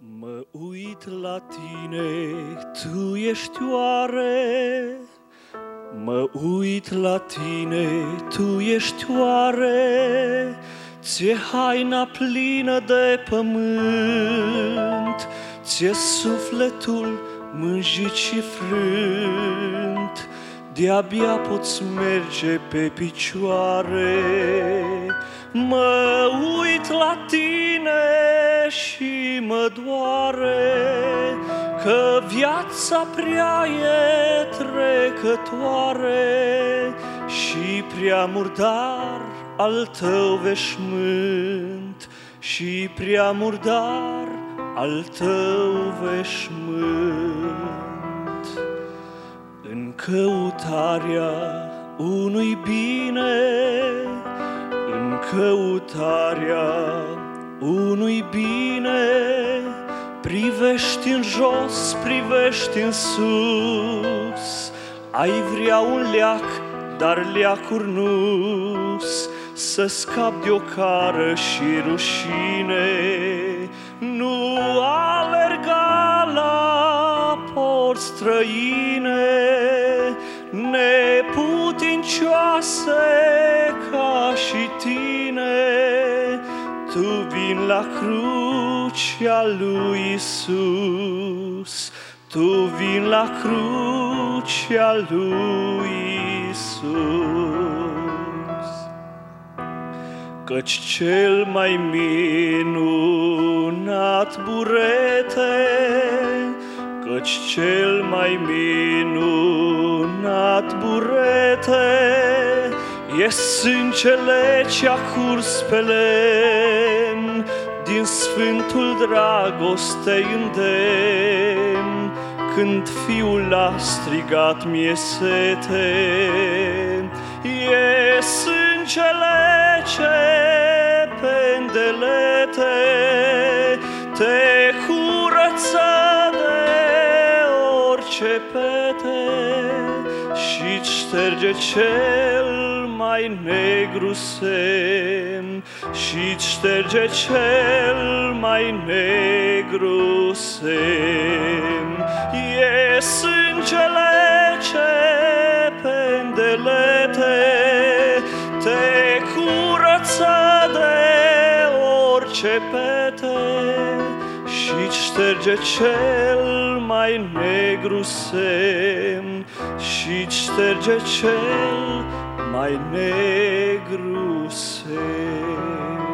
Mă uit la tine, tu ești oare? Mă uit la tine, tu ești oare? Ți-e haina plină de pământ, ți-e sufletul mânjit și frânt, de-abia poți merge pe picioare. Mă uit la tine și mă doare, că viața prea e trecătoare și prea murdar al tău veșmânt, și prea murdar al tău veșmânt. În căutarea unui bine, în căutarea unui bine, privești în jos, privești în sus, ai vrea un leac, dar leacuri nu-s, să scapi de ocară și rușine. Nu alerga la porți străine, neputincioase ca și tine. Tu vin la crucea lui Iisus, tu vin la crucea lui Iisus. Căci cel mai minunat burete, căci cel mai minunat burete e sângele ce-a curs pe lemn, din sfântul dragostei îndemn, când Fiul a strigat mie sete. E sângele ce pendelete te curăță de orice pete și-ți șterge cel mai negru semn, și-ți șterge cel mai negru semn. E sângele ce pendelete te curăță de orice pete și-ți șterge cel mai negru semn, și-ți șterge cel mai negru semn.